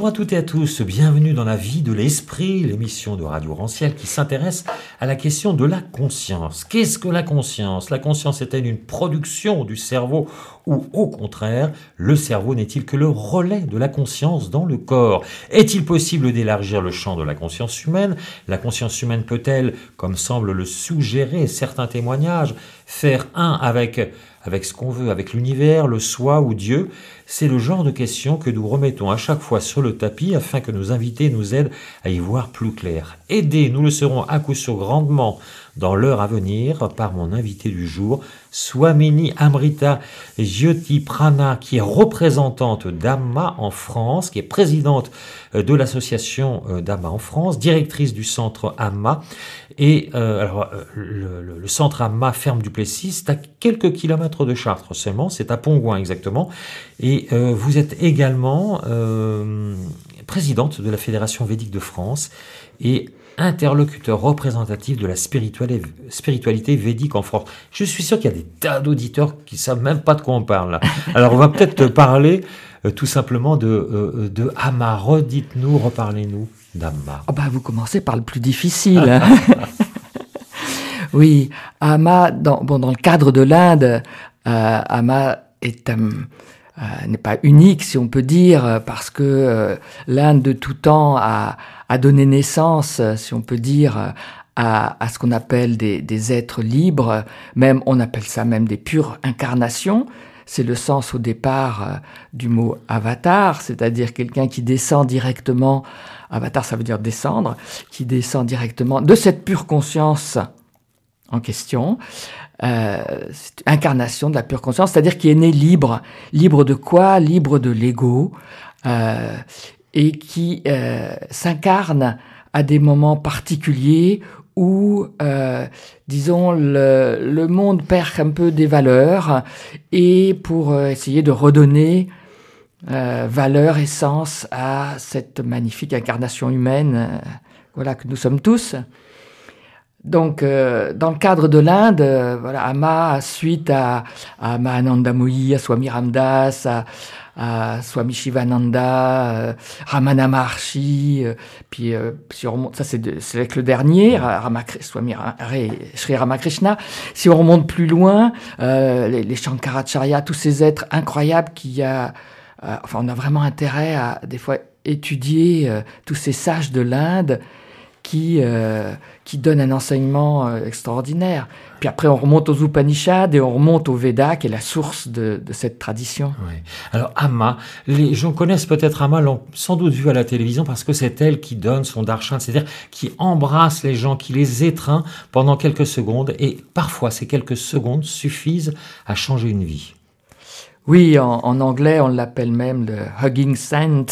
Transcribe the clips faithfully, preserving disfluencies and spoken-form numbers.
Bonjour à toutes et à tous, bienvenue dans La vie de l'esprit, l'émission de Radio Rancière qui s'intéresse à la question de la conscience. Qu'est-ce que la conscience? La conscience est-elle une production du cerveau ou au contraire, le cerveau n'est-il que le relais de la conscience dans le corps? Est-il possible d'élargir le champ de la conscience humaine? La conscience humaine peut-elle, comme semble le suggérer certains témoignages, faire un avec... avec ce qu'on veut, avec l'univers, le soi ou Dieu? C'est le genre de questions que nous remettons à chaque fois sur le tapis afin que nos invités nous aident à y voir plus clair. Aidés, nous le serons à coup sûr grandement dans l'heure à venir par mon invité du jour, Swamini Amrita Jyoti Prana, qui est représentante d'Amma en France, qui est présidente de l'association d'Amma en France, directrice du centre Amma. Et euh, alors, le, le, le centre Amma Ferme du Plessis, c'est à quelques kilomètres de Chartres seulement, c'est à Pongouin exactement. Et euh, vous êtes également euh, présidente de la Fédération Védique de France et interlocuteur représentatif de la spiritualité, spiritualité védique en France. Je suis sûr qu'il y a des tas d'auditeurs qui ne savent même pas de quoi on parle là. Alors on va peut-être parler euh, tout simplement de, euh, de Amma. Redites-nous, reparlez-nous d'Amma. Oh bah, vous commencez par le plus difficile. Oui, Amma, dans, bon, dans le cadre de l'Inde, euh, Amma est un... Euh, n'est pas unique, si on peut dire, parce que euh, l'Inde de tout temps a, a donné naissance, si on peut dire, à, à ce qu'on appelle des, des êtres libres. Même, on appelle ça même des pures incarnations. C'est le sens au départ euh, du mot avatar, c'est-à-dire quelqu'un qui descend directement. Avatar, ça veut dire descendre, qui descend directement de cette pure conscience en question. Euh, c'est incarnation de la pure conscience, c'est-à-dire qui est né libre. Libre de quoi? Libre de l'ego, euh, et qui euh, s'incarne à des moments particuliers où, euh, disons, le, le monde perd un peu des valeurs, et pour euh, essayer de redonner euh, valeur et sens à cette magnifique incarnation humaine, euh, voilà, que nous sommes tous. Donc, euh, dans le cadre de l'Inde, euh, voilà, Amma, suite à, à Mahananda Mohi, à Swami Ramdas, à, à Swami Shivananda, euh, Ramana Maharshi, euh, puis euh, si on remonte, ça c'est, de, c'est avec le dernier, Rama, Swami Sri Ramakrishna. Si on remonte plus loin, euh, les, les Shankaracharya, tous ces êtres incroyables qui a, euh, enfin, on a vraiment intérêt à des fois étudier euh, tous ces sages de l'Inde qui euh, qui donne un enseignement euh, extraordinaire. Puis après, on remonte aux Upanishads et on remonte aux Védas, qui est la source de, de cette tradition. Oui. Alors, Amma, les gens connaissent peut-être Amma, l'ont sans doute vu à la télévision, parce que c'est elle qui donne son darshan, c'est-à-dire qui embrasse les gens, qui les étreint pendant quelques secondes, et parfois, ces quelques secondes suffisent à changer une vie. Oui, en, en anglais, on l'appelle même le Hugging Saint.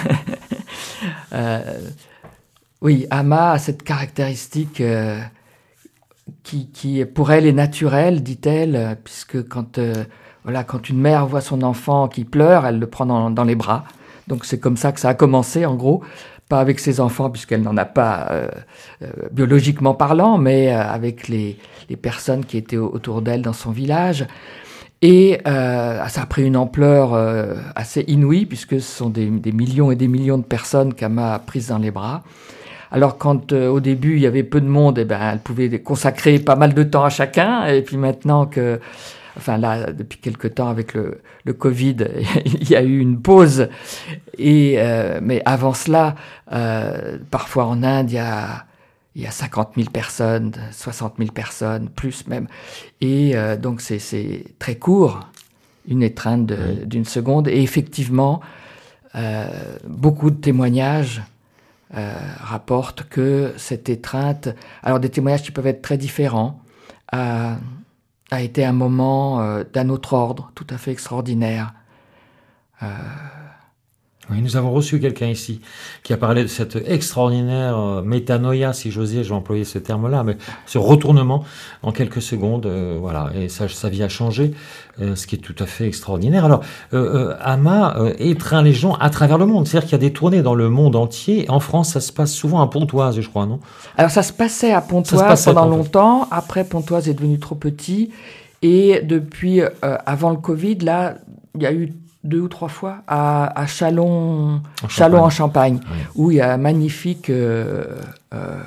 euh, Oui, Amma a cette caractéristique euh, qui, qui, pour elle, est naturelle, dit-elle, puisque quand, euh, voilà, quand une mère voit son enfant qui pleure, elle le prend dans, dans les bras. Donc c'est comme ça que ça a commencé, en gros. Pas avec ses enfants, puisqu'elle n'en a pas euh, euh, biologiquement parlant, mais euh, avec les, les personnes qui étaient autour d'elle dans son village. Et euh, ça a pris une ampleur euh, assez inouïe, puisque ce sont des, des millions et des millions de personnes qu'Amma a prises dans les bras. Alors quand euh, au début il y avait peu de monde, eh ben elle pouvait consacrer pas mal de temps à chacun. Et puis maintenant que, enfin là depuis quelque temps avec le, le Covid, il y a eu une pause. Et euh, mais avant cela, euh, parfois en Inde il y a il y a cinquante mille personnes, soixante mille personnes, plus même. Et euh, donc c'est c'est très court, une étreinte de, oui. d'une seconde. Et effectivement, euh, beaucoup de témoignages. Euh, rapporte que cette étreinte, alors des témoignages qui peuvent être très différents, a, a été un moment euh, d'un autre ordre, tout à fait extraordinaire. Euh... Oui, nous avons reçu quelqu'un ici qui a parlé de cette extraordinaire euh, métanoïa, si j'osais, j'ai employé ce terme-là, mais ce retournement en quelques secondes, euh, voilà, et ça, sa vie a changé, euh, ce qui est tout à fait extraordinaire. Alors, euh, euh, Amma euh, étreint les gens à travers le monde, c'est-à-dire qu'il y a des tournées dans le monde entier. En France, ça se passe souvent à Pontoise, je crois, non? Alors, ça se passait à Pontoise passait pendant à longtemps. Après, Pontoise est devenu trop petit, et depuis, euh, avant le Covid, là, il y a eu deux ou trois fois à, à Châlons, En Châlons en Champagne. Champagne, Oui. où il y a un magnifique, euh, euh,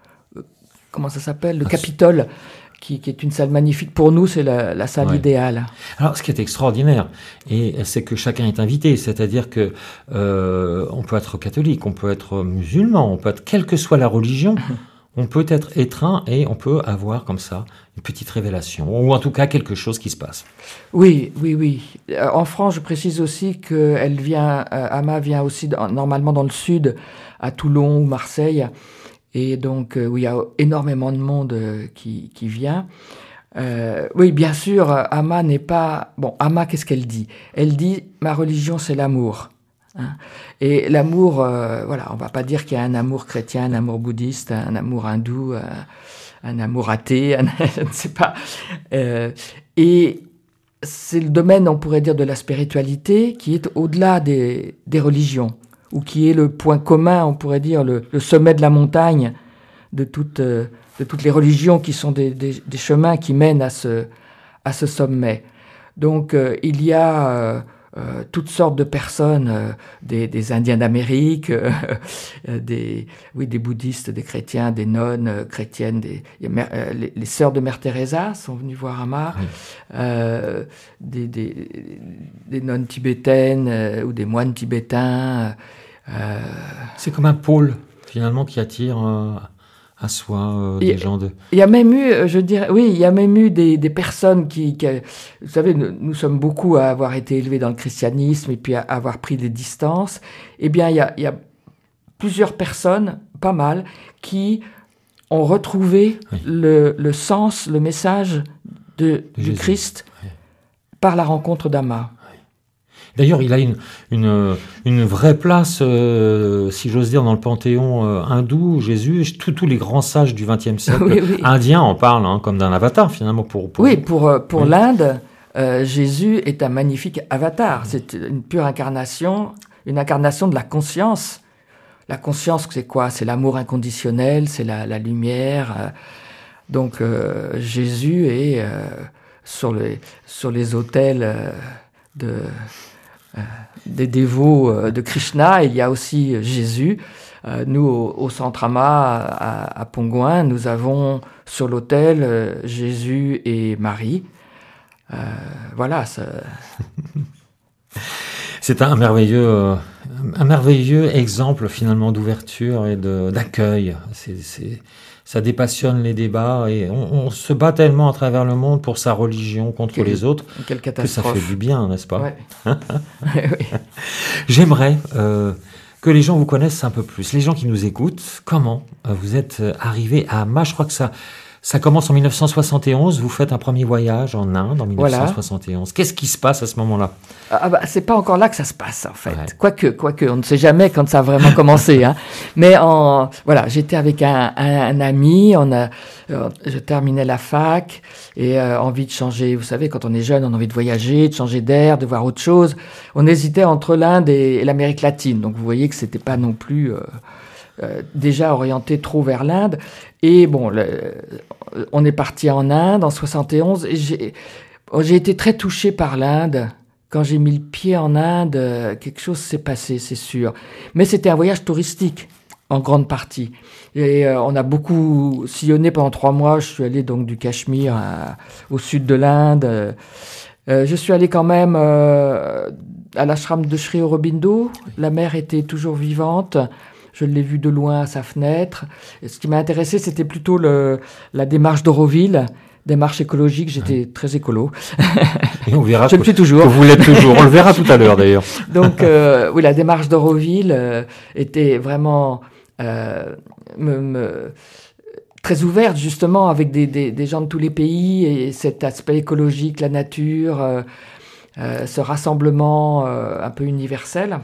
comment ça s'appelle, le Ah, Capitole, qui, qui est une salle magnifique. Pour nous, c'est la, la salle Ouais. idéale. Alors, ce qui est extraordinaire, et c'est que chacun est invité, c'est-à-dire que euh, on peut être catholique, on peut être musulman, on peut être quelle que soit la religion, on peut être étreint et on peut avoir comme ça une petite révélation, ou en tout cas quelque chose qui se passe. Oui, oui, oui. Euh, En France, je précise aussi qu'elle vient, euh, Ama vient aussi dans- normalement dans le sud, à Toulon ou Marseille. Et donc, euh, où il y a énormément de monde euh, qui, qui vient. Euh, oui, bien sûr, euh, Ama n'est pas... Bon, Ama, qu'est-ce qu'elle dit? Elle dit, ma religion, c'est l'amour. Hein. Et l'amour, euh, voilà, on va pas dire qu'il y a un amour chrétien, un amour bouddhiste, un amour hindou, un, un amour athée, un- je ne sais pas. Euh, et c'est le domaine, on pourrait dire, de la spiritualité qui est au-delà des, des religions, ou qui est le point commun, on pourrait dire, le, le sommet de la montagne de toutes, euh, de toutes les religions qui sont des, des, des chemins qui mènent à ce, à ce sommet. Donc, euh, il y a euh, euh, toutes sortes de personnes, euh, des, des Indiens d'Amérique, euh, euh, des, oui, des bouddhistes, des chrétiens, des nonnes euh, chrétiennes, des, il y a Mère- euh, les, les sœurs de Mère Teresa sont venues voir Ama, Oui. euh, des, des, des nonnes tibétaines euh, ou des moines tibétains. euh, C'est comme un pôle, finalement, qui attire euh, à soi euh, Et- des gens de... Il y a même eu, euh, je dirais, oui, il y a même eu des, des personnes qui, qui, vous savez, nous, nous sommes beaucoup à avoir été élevés dans le christianisme et puis à avoir pris des distances. Eh bien, il y a, il y a plusieurs personnes, pas mal, qui ont retrouvé Oui. le, le sens, le message de, du Jésus. Christ Oui. par la rencontre d'Ama. D'ailleurs, il a une, une, une vraie place, euh, si j'ose dire, dans le panthéon euh, hindou, Jésus. Tous tous les grands sages du vingtième siècle Oui, oui. indiens en parlent hein, comme d'un avatar, finalement, pour... pour Oui, pour, euh, pour Oui. l'Inde, euh, Jésus est un magnifique avatar. C'est une pure incarnation, une incarnation de la conscience. La conscience, c'est quoi? C'est l'amour inconditionnel, c'est la, la lumière. euh. Donc euh, Jésus est euh, sur, les, sur les autels euh, de, euh, des dévots euh, de Krishna. Il y a aussi Jésus. Euh, nous, au, au Centre Ama, à, à Pongouin, nous avons sur l'autel euh, Jésus et Marie. Euh, voilà, ça, C'est un merveilleux, euh, un merveilleux exemple, finalement, d'ouverture et de- d'accueil. C'est, c'est, ça dépassionne les débats et on, on se bat tellement à travers le monde pour sa religion contre Quelle- les autres quelle que ça catastrophe. fait du bien, n'est-ce pas? Ouais. Oui. J'aimerais euh, que les gens vous connaissent un peu plus. Les gens qui nous écoutent, comment euh, vous êtes euh, arrivé à Ama? Je crois que ça, ça commence en mille neuf cent soixante et onze. Vous faites un premier voyage en Inde en mille neuf cent soixante et onze. Qu'est-ce qui se passe à ce moment-là? Ah bah, c'est pas encore là que ça se passe en fait. Ouais. Quoique, quoique, on ne sait jamais quand ça a vraiment commencé. Hein. Mais en, voilà, j'étais avec un, un, un ami, on a, euh, je terminais la fac et euh, envie de changer. Vous savez, quand on est jeune, on a envie de voyager, de changer d'air, de voir autre chose. On hésitait entre l'Inde et, et l'Amérique latine. Donc vous voyez que c'était pas non plus euh, euh, déjà orienté trop vers l'Inde. Et bon, le, on est parti en Inde en soixante et onze et j'ai, j'ai été très touché par l'Inde. Quand j'ai mis le pied en Inde, euh, quelque chose s'est passé, c'est sûr. Mais c'était un voyage touristique, en grande partie. Et euh, on a beaucoup sillonné pendant trois mois. Je suis allé donc du Cachemire à- au sud de l'Inde. Euh, je suis allé quand même euh, à l'ashram de Sri Aurobindo. La mère était toujours vivante. Je l'ai vue de loin à sa fenêtre. Et ce qui m'a intéressé, c'était plutôt le, la démarche d'Auroville. Démarche écologique, j'étais très écolo. Et on verra Je que, le suis toujours. que vous l'êtes toujours. On le verra tout à l'heure, d'ailleurs. Donc, euh, oui, la démarche d'Auroville euh, était vraiment euh, me, me- très ouverte, justement, avec des, des, des gens de tous les pays et cet aspect écologique, la nature, euh, euh, ce rassemblement euh, un peu universel.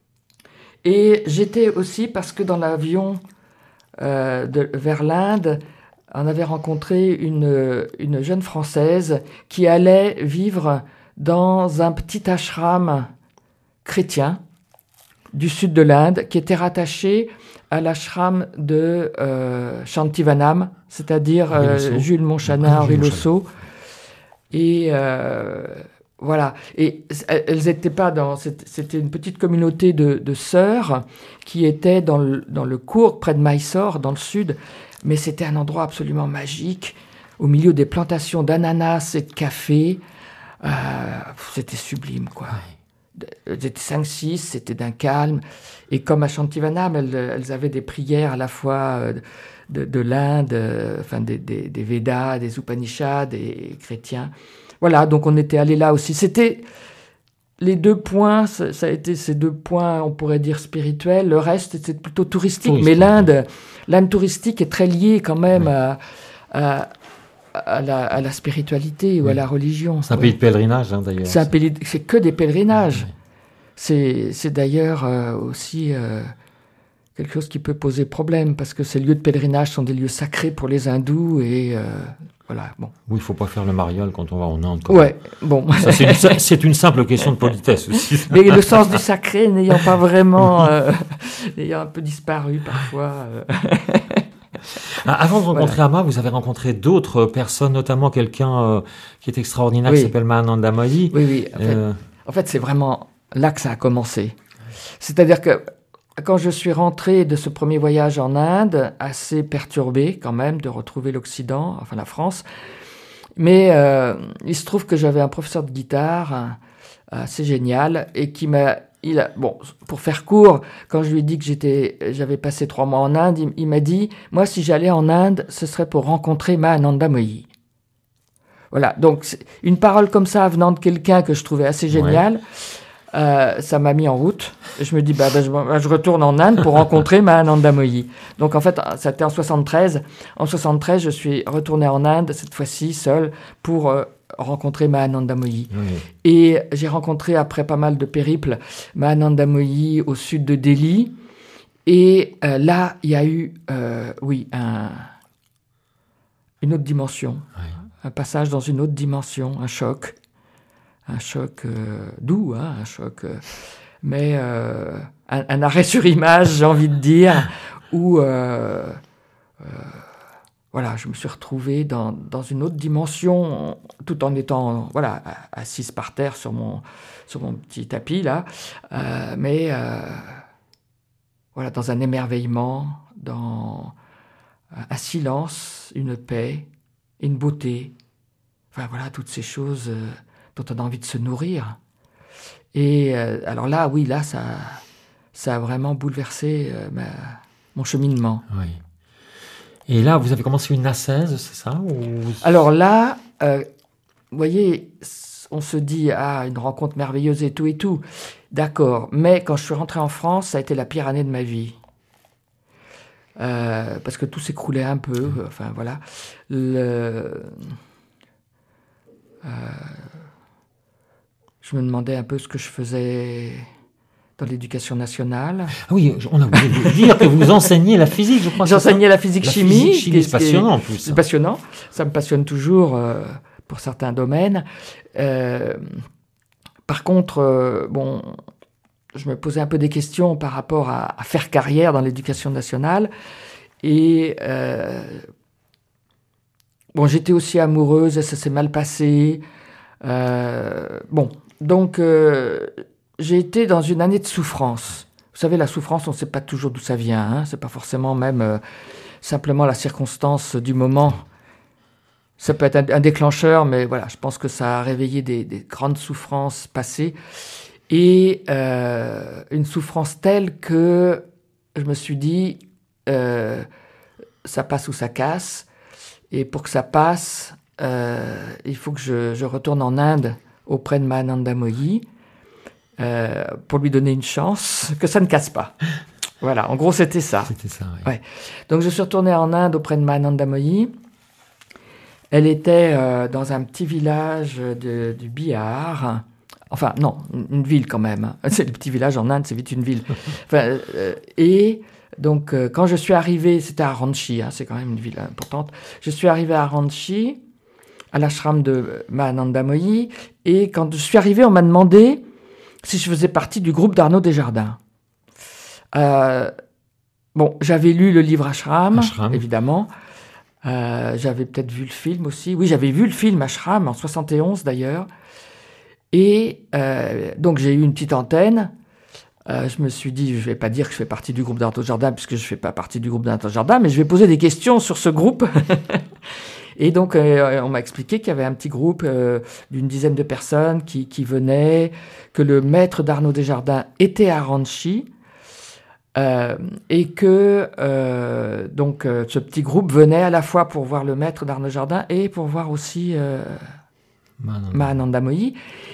Et j'étais aussi, parce que dans l'avion euh, de- vers l'Inde, on avait rencontré une, une jeune Française qui allait vivre dans un petit ashram chrétien du sud de l'Inde qui était rattaché à l'ashram de euh, Shantivanam, c'est-à-dire Henri euh, Losso. Jules Monchanin, Ah, Henri Jules Losso. Et euh, Voilà. Et elles n'étaient pas dans... C'était une petite communauté de, de sœurs qui étaient dans le, dans le cours, près de Mysore, dans le sud. Mais c'était un endroit absolument magique, au milieu des plantations d'ananas et de café. Euh, c'était sublime, quoi. Elles étaient cinq six, c'était d'un calme. Et comme à Shantivanam, elles, elles avaient des prières à la fois de, de l'Inde, euh, enfin des, des, des Védas, des Upanishads, des chrétiens. Voilà, donc on était allé là aussi. C'était les deux points, ça, ça a été ces deux points, on pourrait dire spirituels. Le reste, c'était plutôt touristique. touristique. Mais l'Inde, l'Inde touristique est très liée quand même oui. à, à, à, la, à la spiritualité ou oui. à la religion. C'est un oui. pays de pèlerinage, hein, d'ailleurs. C'est, un pays, c'est que des pèlerinages. Oui. C'est, c'est d'ailleurs euh, aussi euh, quelque chose qui peut poser problème, parce que ces lieux de pèlerinage sont des lieux sacrés pour les hindous et... Euh, Voilà, bon. Oui, il ne faut pas faire le mariole quand on va en Inde. Ouais, bon. Ça, c'est, une, c'est une simple question de politesse aussi. Mais le sens du sacré n'ayant pas vraiment, euh, ayant un peu disparu parfois. Euh. Avant de rencontrer voilà. Amma, vous avez rencontré d'autres personnes, notamment quelqu'un euh, qui est extraordinaire, oui. qui s'appelle Mahananda Mohi. Oui, oui. En, euh... fait, en fait, c'est vraiment là que ça a commencé. C'est-à-dire que quand je suis rentré de ce premier voyage en Inde, assez perturbé quand même de retrouver l'Occident, enfin la France, mais euh, il se trouve que j'avais un professeur de guitare assez génial et qui m'a, il a, bon, pour faire court, quand je lui ai dit que j'étais, j'avais passé trois mois en Inde, il, il m'a dit, moi si j'allais en Inde, ce serait pour rencontrer Mahananda Mohi. Voilà, donc une parole comme ça venant de quelqu'un que je trouvais assez génial. Ouais. Euh, ça m'a mis en route. Je me dis, bah, bah, je, bah, je retourne en Inde pour rencontrer Mahananda Mohi. Donc, en fait, ça a été en soixante-treize. En soixante-treize, je suis retourné en Inde, cette fois-ci, seul, pour euh, rencontrer Mahananda Mohi. Oui. Et j'ai rencontré, après pas mal de périples, Mahananda Mohi au sud de Delhi. Et euh, là, il y a eu, euh, oui, un, une autre dimension. Oui. Un passage dans une autre dimension, un choc. Un choc euh, doux, hein, un choc, euh, mais euh, un, un arrêt sur image, j'ai envie de dire, où euh, euh, voilà, je me suis retrouvé dans, dans une autre dimension, tout en étant voilà, assise par terre sur mon, sur mon petit tapis, là, euh, mais euh, voilà, dans un émerveillement, dans un silence, une paix, une beauté, enfin voilà, toutes ces choses... Euh, dont on a envie de se nourrir. Et euh, alors là, oui, là, ça, ça a vraiment bouleversé euh, ma, mon cheminement. Oui. Et là, vous avez commencé une ascèse, c'est ça ou... Alors là, euh, vous voyez, on se dit, ah, une rencontre merveilleuse et tout et tout. D'accord, mais quand je suis rentré en France, ça a été la pire année de ma vie. Euh, parce que tout s'écroulait un peu, enfin voilà. Le... Euh... Je me demandais un peu ce que je faisais dans l'éducation nationale. Ah oui, on a oublié de dire que vous enseignez la physique, je crois. J'enseignais la physique-chimie. La physique-chimie, c'est passionnant en plus. C'est passionnant, ça me passionne toujours euh, pour certains domaines. Euh, par contre, euh, bon, je me posais un peu des questions par rapport à, à faire carrière dans l'éducation nationale. Et euh, bon, j'étais aussi amoureuse et ça s'est mal passé. Euh, bon... Donc, euh, j'ai été dans une année de souffrance. Vous savez, la souffrance, on ne sait pas toujours d'où ça vient. Hein. Ce n'est pas forcément même euh, simplement la circonstance du moment. Ça peut être un, un déclencheur, mais voilà, je pense que ça a réveillé des, des grandes souffrances passées. Et euh, une souffrance telle que je me suis dit, euh, ça passe ou ça casse. Et pour que ça passe, euh, il faut que je, je retourne en Inde auprès de Mahananda Mohi, euh, pour lui donner une chance, que ça ne casse pas. Voilà, en gros, c'était ça. C'était ça, oui. Ouais. Donc, je suis retourné en Inde auprès de Mahananda Mohi. Elle était euh, dans un petit village de, du Bihar. Enfin, non, une, une ville quand même. C'est le petit village en Inde, c'est vite une ville. Enfin, euh, et donc, euh, quand je suis arrivé, c'était à Ranchi, hein, c'est quand même une ville importante. Je suis arrivé à Ranchi, à l'ashram de Mahananda Mohi, et quand je suis arrivé, on m'a demandé si je faisais partie du groupe d'Arnaud Desjardins. Euh, bon, j'avais lu le livre Ashram, Ashram. évidemment. Euh, j'avais peut-être vu le film aussi. Oui, j'avais vu le film Ashram, en soixante et onze d'ailleurs. Et euh, donc j'ai eu une petite antenne. Euh, je me suis dit, je ne vais pas dire que je fais partie du groupe d'Arnaud Jardin, puisque je ne fais pas partie du groupe d'Arnaud Jardin, mais je vais poser des questions sur ce groupe. Et donc, euh, on m'a expliqué qu'il y avait un petit groupe euh, d'une dizaine de personnes qui, qui venaient, que le maître d'Arnaud Desjardins était à Ranchi, euh, et que euh, donc euh, ce petit groupe venait à la fois pour voir le maître d'Arnaud Jardin et pour voir aussi euh, Mahananda Mohi.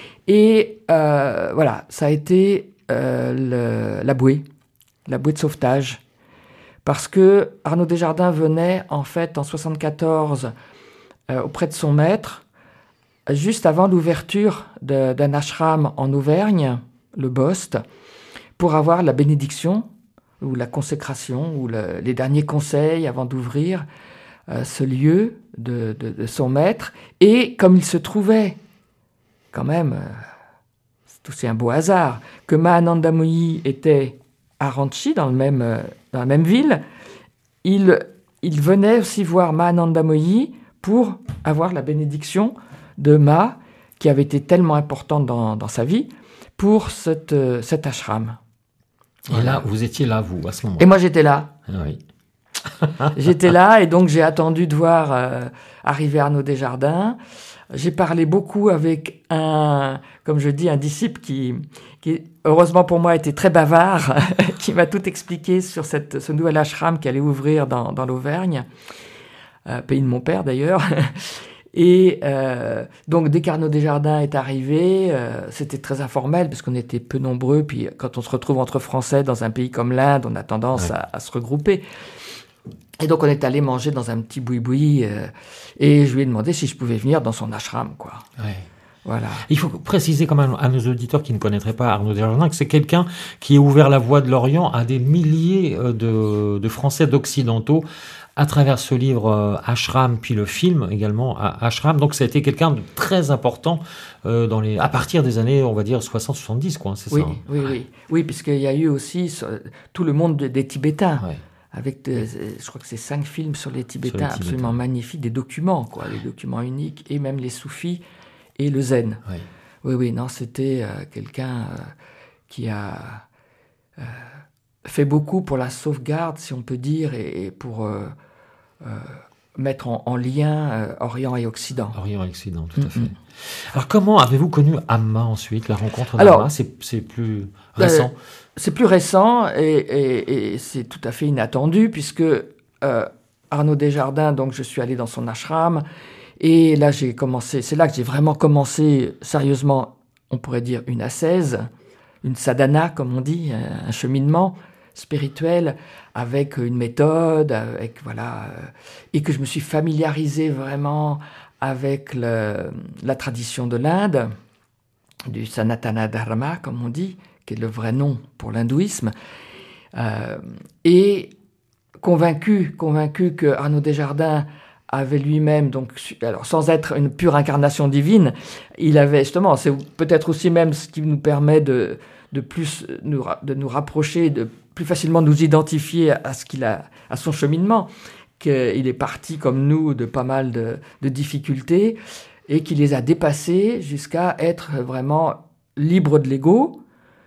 Et euh, voilà, ça a été euh, le, la bouée, la bouée de sauvetage. Parce que Arnaud Desjardins venait en fait en soixante-quatorze euh, auprès de son maître, juste avant l'ouverture de, d'un ashram en Auvergne, le Bost, pour avoir la bénédiction ou la consécration ou le, les derniers conseils avant d'ouvrir euh, ce lieu de, de, de son maître. Et comme il se trouvait quand même, euh, c'est aussi un beau hasard, que Mahananda Mohi était à Ranchi, dans, le même, euh, dans la même ville, il, il venait aussi voir Mahananda Mohi pour avoir la bénédiction de Ma, qui avait été tellement importante dans, dans sa vie, pour cette, euh, cet ashram. Et voilà. Là, vous étiez là, vous, à ce moment-là. Et moi, j'étais là. Ah oui. J'étais là, et donc j'ai attendu de voir euh, arriver Arnaud Desjardins. J'ai parlé beaucoup avec un, comme je dis, un disciple qui, qui heureusement pour moi, était très bavard, qui m'a tout expliqué sur cette, ce nouvel ashram qui allait ouvrir dans, dans l'Auvergne, euh, pays de mon père d'ailleurs. Et euh, donc, dès qu'Arnaud Desjardins est arrivé, euh, c'était très informel, parce qu'on était peu nombreux, puis quand on se retrouve entre Français dans un pays comme l'Inde, on a tendance ouais. à, à se regrouper. Et donc, on est allé manger dans un petit boui-boui, euh, et je lui ai demandé si je pouvais venir dans son ashram, quoi. Ouais. Voilà. Il faut préciser quand même à nos auditeurs qui ne connaîtraient pas Arnaud Desjardins que c'est quelqu'un qui a ouvert la voie de l'Orient à des milliers de, de Français d'occidentaux à travers ce livre euh, Ashram, puis le film également Ashram. Donc ça a été quelqu'un de très important euh, dans les, à partir des années, on va dire, soixante soixante-dix, quoi, c'est oui, ça hein. Oui, oui, oui. Oui, puisqu'il y a eu aussi tout le monde des Tibétains. Ouais. Avec, de, je crois que c'est cinq films sur les Tibétains, sur les absolument Tibétains. magnifiques, des documents, quoi, des documents uniques, et même les soufis et le zen. Oui, oui, oui non, c'était euh, quelqu'un euh, qui a euh, fait beaucoup pour la sauvegarde, si on peut dire, et, et pour euh, euh, mettre en, en lien euh, Orient et Occident. Orient et Occident, tout à mm-hmm. fait. Alors, comment avez-vous connu Amma ensuite, la rencontre d'Amma? C'est, c'est plus récent euh, C'est plus récent et, et, et c'est tout à fait inattendu, puisque euh, Arnaud Desjardins, donc je suis allé dans son ashram, et là j'ai commencé, c'est là que j'ai vraiment commencé sérieusement, on pourrait dire une ascèse, une sadhana comme on dit, un cheminement spirituel avec une méthode, avec voilà, et que je me suis familiarisé vraiment avec le, la tradition de l'Inde, du Sanatana Dharma comme on dit, qui est le vrai nom pour l'hindouisme, euh, et convaincu, convaincu que Arnaud Desjardins avait lui-même, donc, alors sans être une pure incarnation divine, il avait justement, c'est peut-être aussi même ce qui nous permet de, de plus nous, de nous rapprocher, de plus facilement nous identifier à ce qu'il a, à son cheminement, qu'il est parti comme nous de pas mal de, de difficultés et qu'il les a dépassées jusqu'à être vraiment libre de l'ego.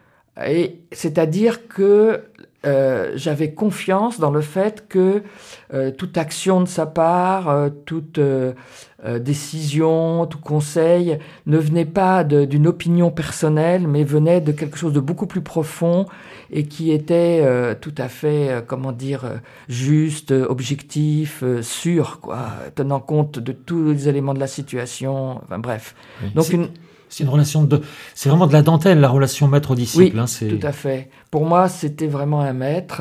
Et c'est-à-dire que euh, j'avais confiance dans le fait que euh, toute action de sa part, euh, toute euh, euh, décision, tout conseil ne venait pas de, d'une opinion personnelle, mais venait de quelque chose de beaucoup plus profond et qui était euh, tout à fait, euh, comment dire, euh, juste, objectif, euh, sûr, quoi, tenant compte de tous les éléments de la situation. Enfin bref. Oui, Donc c'est... une C'est une relation de, c'est vraiment de la dentelle, la relation maître-disciple. Oui, hein, c'est... tout à fait. Pour moi, c'était vraiment un maître,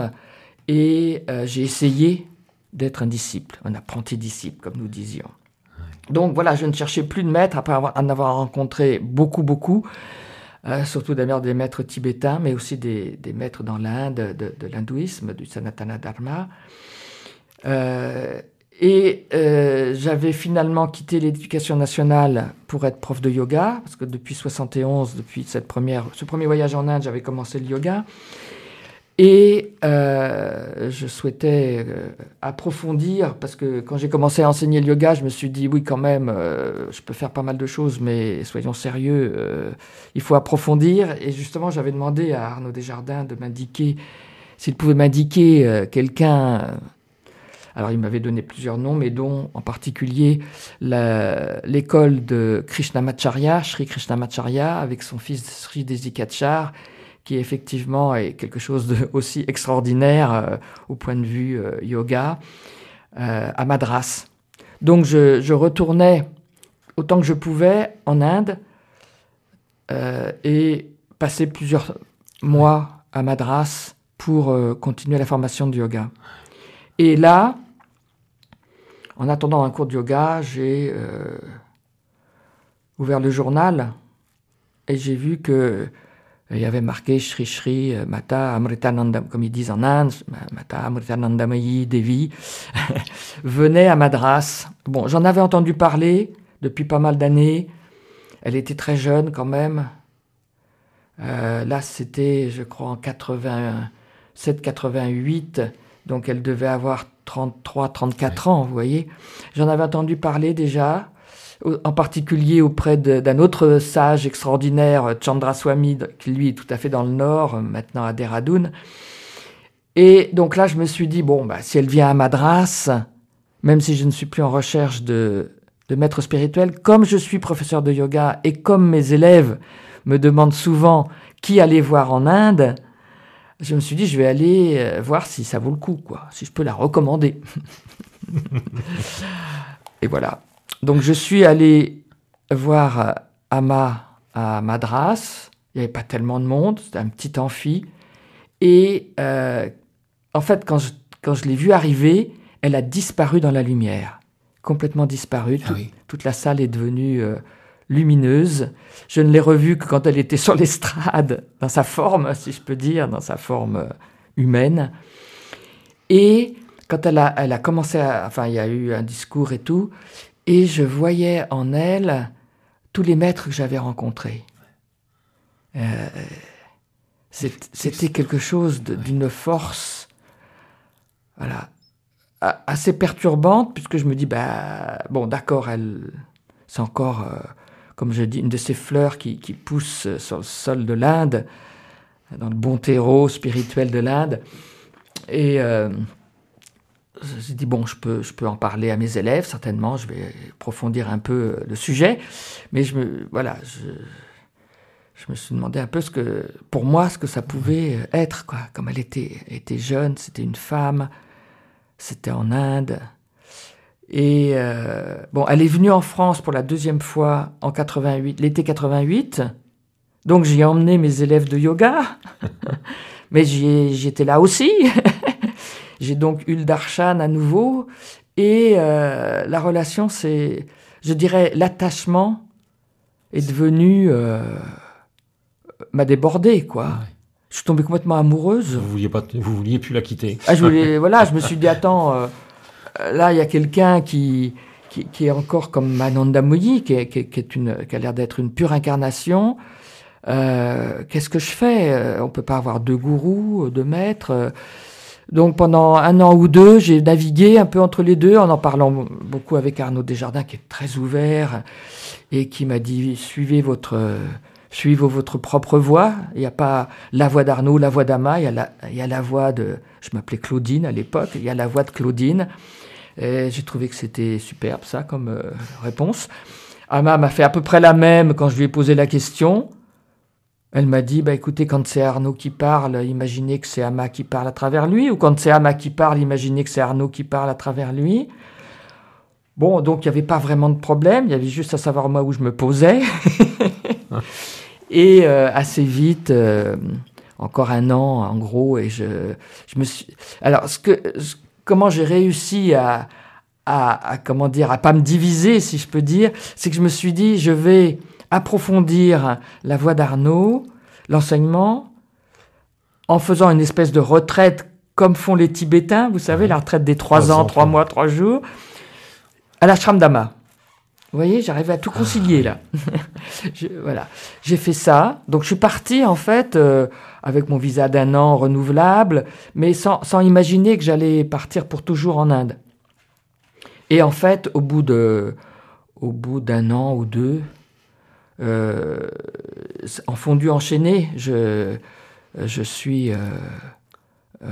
et euh, j'ai essayé d'être un disciple, un apprenti-disciple, comme nous disions. Ouais. Donc voilà, je ne cherchais plus de maître après avoir, en avoir rencontré beaucoup, beaucoup, euh, surtout d'ailleurs des maîtres tibétains, mais aussi des, des maîtres dans l'Inde, de, de l'hindouisme, du Sanatana Dharma. Euh, Et euh, j'avais finalement quitté l'éducation nationale pour être prof de yoga, parce que depuis soixante et onze, depuis cette première, ce premier voyage en Inde, j'avais commencé le yoga. Et euh, je souhaitais euh, approfondir, parce que quand j'ai commencé à enseigner le yoga, je me suis dit, oui, quand même, euh, je peux faire pas mal de choses, mais soyons sérieux, euh, il faut approfondir. Et justement, j'avais demandé à Arnaud Desjardins de m'indiquer, s'il pouvait m'indiquer euh, quelqu'un... Euh, alors, il m'avait donné plusieurs noms, mais dont, en particulier, la, l'école de Krishnamacharya, Sri Krishnamacharya, avec son fils Sri Desikachar, qui effectivement est quelque chose de aussi extraordinaire euh, au point de vue euh, yoga, euh, à Madras. Donc je, je retournais autant que je pouvais en Inde euh, et passais plusieurs mois à Madras pour euh, continuer la formation de yoga. Et là, en attendant un cours de yoga, j'ai euh, ouvert le journal et j'ai vu que il y avait marqué Shri Shri Mata Amritananda, comme ils disent en Inde, Mata Amritanandamayi Devi, venait à Madras. Bon, j'en avais entendu parler depuis pas mal d'années. Elle était très jeune quand même. Euh, là, c'était, je crois, en quatre-vingt-sept quatre-vingt-huit, donc elle devait avoir trente-trois trente-quatre ans, vous voyez. J'en avais entendu parler déjà, en particulier auprès de, d'un autre sage extraordinaire, Chandraswami, qui lui est tout à fait dans le nord, maintenant à Dehradun. Et donc là, je me suis dit, bon, bah, si elle vient à Madras, même si je ne suis plus en recherche de, de maître spirituel, comme je suis professeur de yoga et comme mes élèves me demandent souvent qui aller voir en Inde, je me suis dit, je vais aller voir si ça vaut le coup, quoi, si je peux la recommander. Et voilà. Donc je suis allé voir Amma à Madras. Il n'y avait pas tellement de monde, c'était un petit amphi. Et euh, en fait, quand je, quand je l'ai vue arriver, elle a disparu dans la lumière, complètement disparu. Ah Tout, oui. toute la salle est devenue euh, lumineuse. Je ne l'ai revue que quand elle était sur l'estrade, dans sa forme, si je peux dire, dans sa forme euh, humaine. Et quand elle a, elle a commencé à... Enfin, il y a eu un discours et tout, et je voyais en elle tous les maîtres que j'avais rencontrés. Euh, c'est, c'était quelque chose de, d'une force, voilà, assez perturbante, puisque je me dis, bah, bon, d'accord, elle, c'est encore, euh, comme je dis, une de ces fleurs qui, qui poussent sur le sol de l'Inde, dans le bon terreau spirituel de l'Inde. Et euh, j'ai dit, bon, je peux, je peux en parler à mes élèves, certainement, je vais approfondir un peu le sujet, mais je me, voilà, je, je me suis demandé un peu ce que, pour moi, ce que ça pouvait être, quoi. Comme elle était, était jeune, c'était une femme, c'était en Inde. Et euh, bon, elle est venue en France pour la deuxième fois en quatre-vingt-huit, l'été quatre-vingt-huit. Donc j'y ai emmené mes élèves de yoga, mais j'y, ai, j'y étais là aussi. J'ai donc eu le darshan à nouveau, et euh, la relation, c'est, je dirais, l'attachement est devenu, euh, m'a débordé, quoi. Ouais. Je suis tombé complètement amoureuse. Vous vouliez pas, vous vouliez plus la quitter. Ah, je voulais, voilà, je me suis dit, attends, euh, là, il y a quelqu'un qui, qui, qui est encore comme Ananda Moyi, qui, est, qui, qui, est une, qui a l'air d'être une pure incarnation. Euh, qu'est-ce que je fais ? On peut pas avoir deux gourous, deux maîtres. Donc pendant un an ou deux, j'ai navigué un peu entre les deux, en en parlant beaucoup avec Arnaud Desjardins, qui est très ouvert et qui m'a dit, suivez votre, suivez votre propre voie. Il n'y a pas la voix d'Arnaud, la voix d'Amma, il y a la, il y a la voix de, je m'appelais Claudine à l'époque, il y a la voix de Claudine. Et j'ai trouvé que c'était superbe, ça, comme euh, réponse. Amma m'a fait à peu près la même quand je lui ai posé la question. Elle m'a dit, bah écoutez, quand c'est Arnaud qui parle, imaginez que c'est Amma qui parle à travers lui, ou quand c'est Amma qui parle, imaginez que c'est Arnaud qui parle à travers lui. Bon, donc il n'y avait pas vraiment de problème, il y avait juste à savoir moi où je me posais. Et euh, assez vite, euh, encore un an en gros, et je, je me suis... Alors, ce que, ce, comment j'ai réussi à, à, à, comment dire, à pas me diviser, si je peux dire, c'est que je me suis dit, je vais approfondir la voix d'Arnaud, l'enseignement, en faisant une espèce de retraite comme font les Tibétains, vous savez, la retraite des trois ans, trois mois, trois jours, à l'ashram d'Amma. Vous voyez, j'arrivais à tout concilier là. je, voilà, j'ai fait ça. Donc je suis parti en fait euh, avec mon visa d'un an renouvelable, mais sans, sans imaginer que j'allais partir pour toujours en Inde. Et en fait, au bout de, au bout d'un an ou deux, euh, en fondu enchaîné, je, je suis. Euh, euh,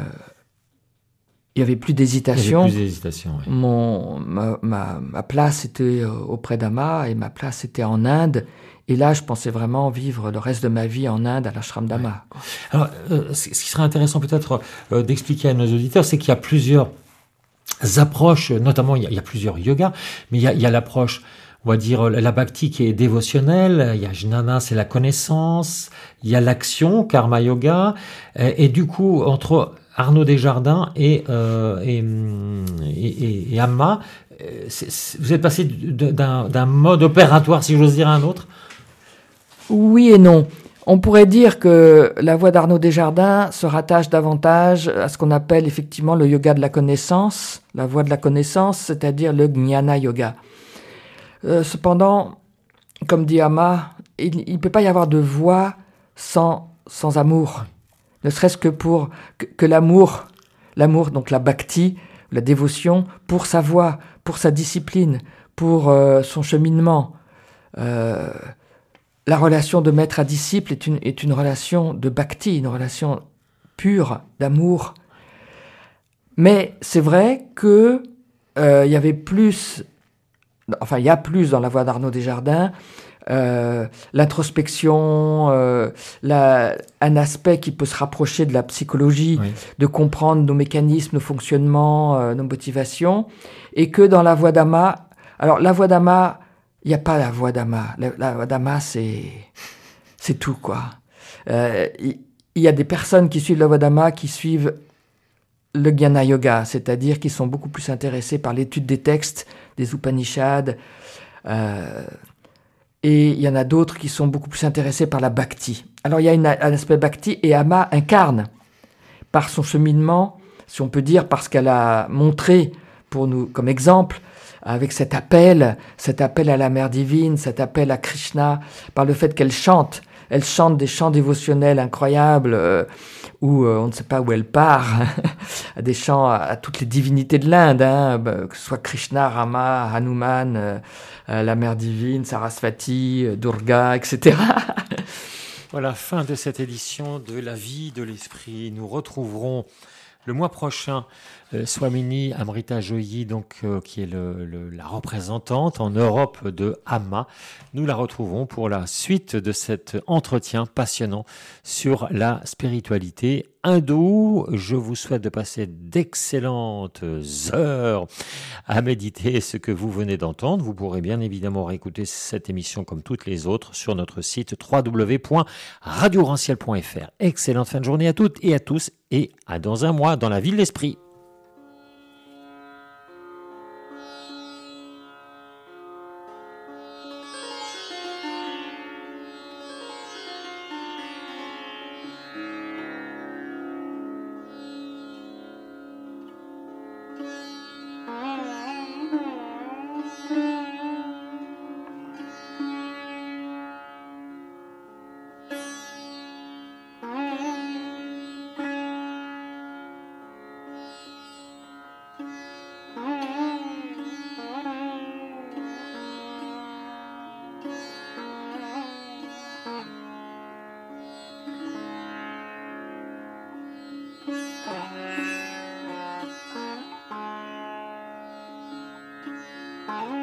Il n'y avait plus d'hésitation. Il n'y avait plus d'hésitation, oui. Mon, ma, ma, ma place était auprès d'Amma et ma place était en Inde. Et là, je pensais vraiment vivre le reste de ma vie en Inde à l'ashram d'Amma. Ouais. Alors, euh, ce qui serait intéressant peut-être euh, d'expliquer à nos auditeurs, c'est qu'il y a plusieurs approches, notamment il y a, il y a plusieurs yogas, mais il y a, il y a l'approche, on va dire, la bhakti qui est dévotionnelle, il y a jnana, c'est la connaissance, il y a l'action, karma yoga, et, et du coup, entre Arnaud Desjardins et, euh, et, et, et, et Amma, c'est, c'est, vous êtes passé d'un, d'un mode opératoire, si j'ose dire, à un autre? Oui et non. On pourrait dire que la voie d'Arnaud Desjardins se rattache davantage à ce qu'on appelle effectivement le yoga de la connaissance, la voie de la connaissance, c'est-à-dire le jnana yoga. Euh, cependant, comme dit Amma, il ne peut pas y avoir de voie sans, sans amour. Ne serait-ce que pour que, que l'amour, l'amour, donc la bhakti, la dévotion, pour sa voie, pour sa discipline, pour euh, son cheminement. Euh, la relation de maître à disciple est une, est une relation de bhakti, une relation pure, d'amour. Mais c'est vrai que euh, il y avait plus, enfin il y a plus dans la voie d'Arnaud Desjardins, Euh, l'introspection, euh, la, un aspect qui peut se rapprocher de la psychologie, oui. De comprendre nos mécanismes, nos fonctionnements, euh, nos motivations, et que dans la voie d'Amma, alors la voie d'Amma, il n'y a pas la voie d'Amma. La, la voie d'Amma, c'est, c'est tout, quoi. Euh, il, il y a des personnes qui suivent la voie d'Amma qui suivent le Jnana Yoga, c'est-à-dire qui sont beaucoup plus intéressés par l'étude des textes, des Upanishads, euh, et il y en a d'autres qui sont beaucoup plus intéressés par la bhakti. Alors il y a une, un aspect bhakti, et Amma incarne, par son cheminement, si on peut dire, parce qu'elle a montré, pour nous, comme exemple, avec cet appel, cet appel à la mère divine, cet appel à Krishna, par le fait qu'elle chante. Elle chante des chants dévotionnels incroyables, euh, où euh, on ne sait pas où elle part, des chants à, à toutes les divinités de l'Inde, hein, bah, que ce soit Krishna, Rama, Hanuman, euh, euh, la mère divine, Sarasvati, euh, Durga, et cetera. Voilà, fin de cette édition de La vie de l'esprit. Nous retrouverons le mois prochain euh, Swamini Amrita Joyi, donc, euh, qui est le, le, la représentante en Europe de Amma. Nous la retrouvons pour la suite de cet entretien passionnant sur la spiritualité hindoue. Je vous souhaite de passer d'excellentes heures à méditer ce que vous venez d'entendre. Vous pourrez bien évidemment réécouter cette émission comme toutes les autres sur notre site w w w point radio ranciel point f r. Excellente fin de journée à toutes et à tous, et à dans un mois dans la ville d'Esprit. Bye.